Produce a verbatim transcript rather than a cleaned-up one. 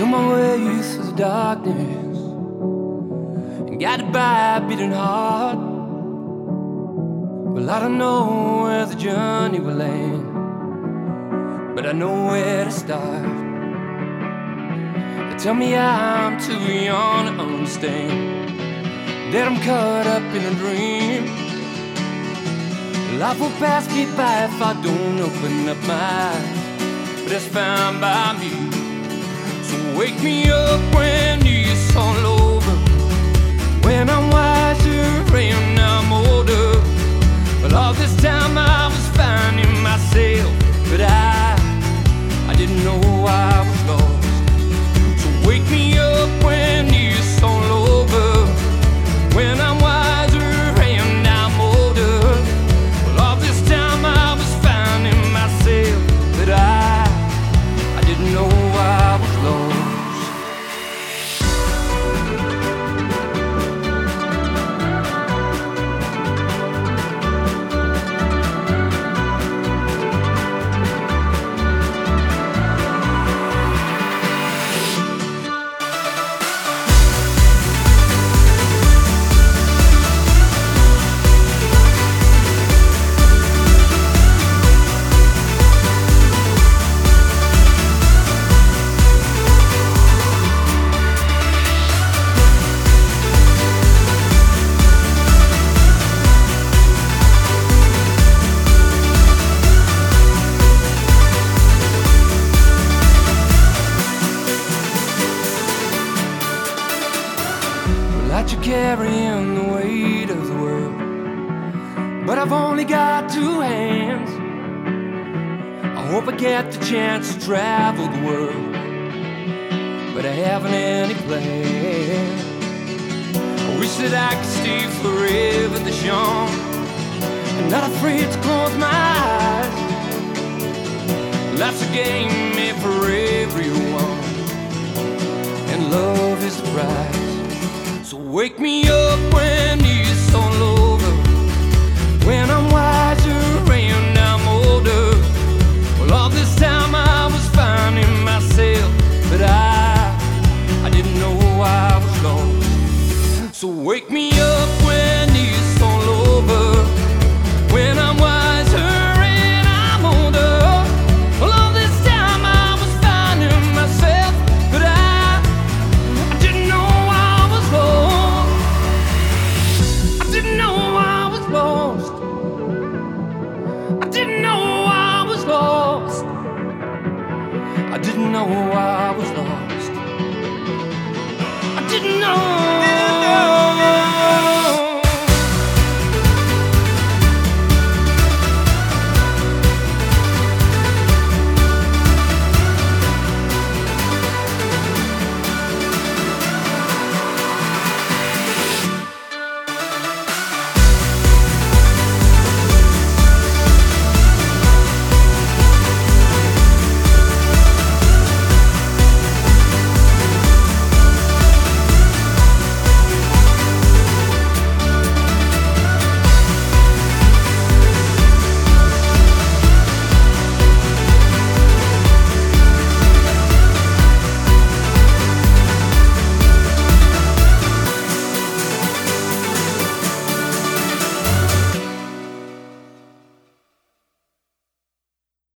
Feel my way through the darkness and guided by a beating heart. Well, I don't know where the journey will end, but I know where to start. They tell me I'm too young to understand that I'm caught up in a dream. Life will pass me by if I don't open up my eyes, but that's fine by me. So wake me up when it's all over, when I'm wiser and I'm older. But all this time I was finding myself, but I, I didn't know I was lost. So wake me up when it's all over, when I'm wiser and I'm older. Well, all this time I was finding myself, but I, I didn't know I was lost. You're carrying the weight of the world, but I've only got two hands. I hope I get the chance to travel the world, but I haven't any plan. I wish that I could stay forever this young and not afraid to close my eyes. Life's a game made for everyone, and love is the prize. So wake me up when